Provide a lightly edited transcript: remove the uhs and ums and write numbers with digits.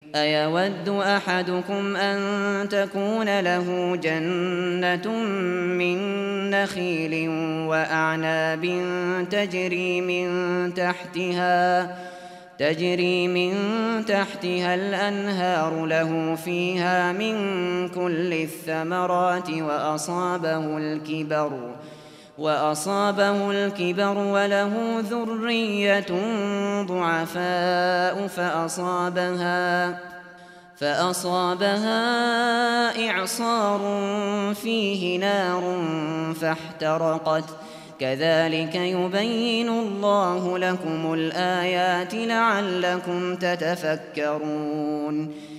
أيود أحدكم أن تكون له جنة من نخيل وأعناب تجري من تحتها الأنهار له فيها من كل الثمرات وأصابه الكبر وله ذرية ضعفاء فأصابها إعصار فيه نار فاحترقت كذلك يبين الله لكم الآيات لعلكم تتفكرون